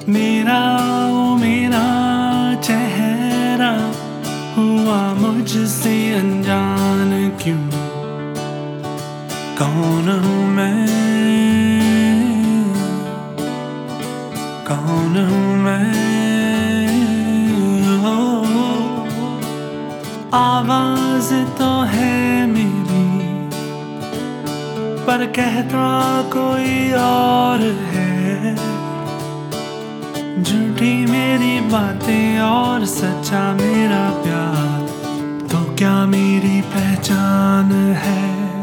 मेरा ओ मेरा चेहरा हुआ मुझसे अनजान क्यों? कौन हूँ मैं, कौन हूँ मैं? आवाज तो है मेरी पर कहता कोई और है। झूठी मेरी बातें और सच्चा मेरा प्यार, तो क्या मेरी पहचान है?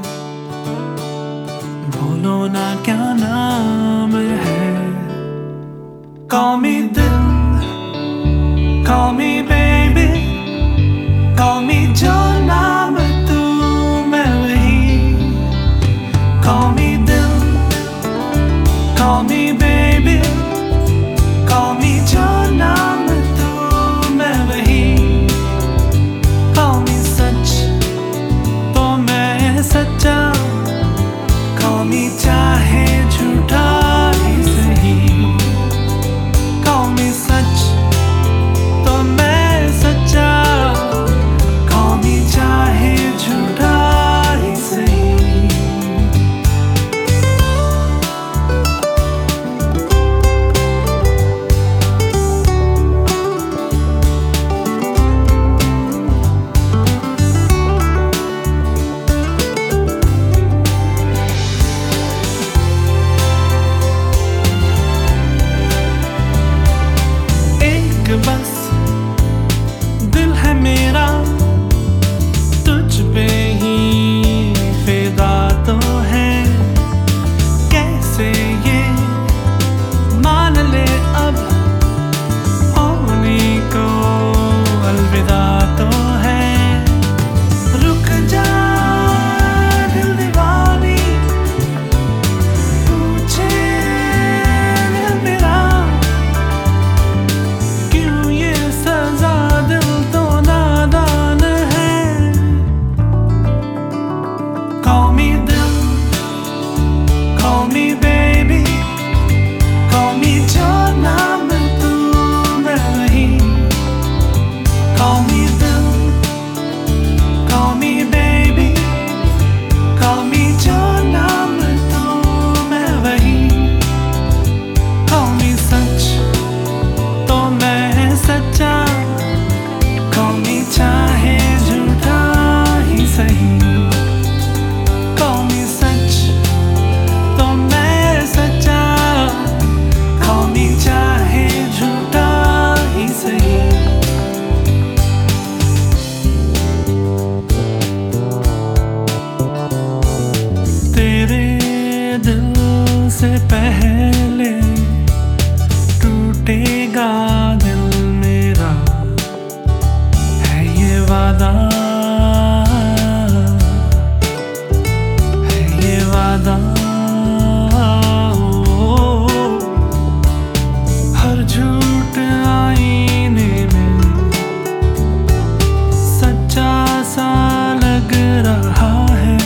बोलो ना क्या नाम है? Call me दिल, call me baby, call me जो नाम तू मैं वही। Call me दिल, call me baby, call me जो नाम तू मैं वही। Call me सच तो मैं सच्चा, call me चाहे झूठा ही सही। Call me सच तो मैं सच्चा, call me चाहे झूठा ही सही। बस दिल है मेरा तुझ पे ही फिदा तो है। कैसे ये मान ले अब होने को अलविदा तो है। रुक जा दिल दीवानी, पूछे दिल मेरा क्यों ये सजा, दिल तो नादान है। Call me दिल, call me baby, call me जो नाम तू मैं वही। Call me दिल, call me baby, call me जो नाम तू मैं वही। Call me सच तो मैं सच्चा, call me चाहे झूठा ही सही। Call me सच तो मैं सच्चा, call me चाहे झूठा ही सही। तेरे दिल से पहले टूटेगा दिल मेरा, है ये वादा, है ये वादा। हर झूठ आईने में सच्चा सा लग रहा है।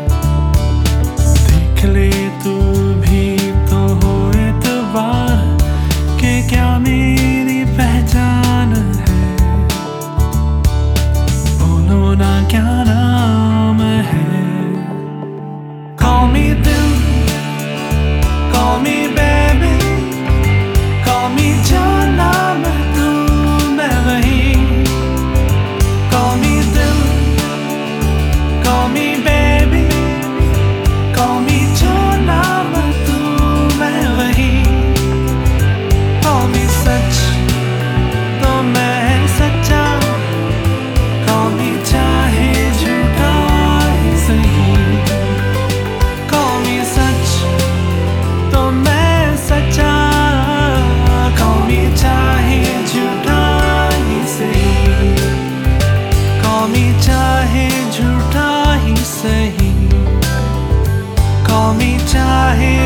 देख ले तू भी तो हो एतबार के क्या मेरी पहचान है। बोलो ना क्या नाम है? Call me दिल, call me baby, call me जो नाम तू मैं वही। Call me दिल, call me baby, call me जो नाम तू मैं वही। Call me सच तो मैं सच्चा, call me चाहे झूठा ही सही। Call me सच तो मैं सच्चा, call me चाहे झूठा ही सही। Call me चाहे झूठा ही सही, call me चाहे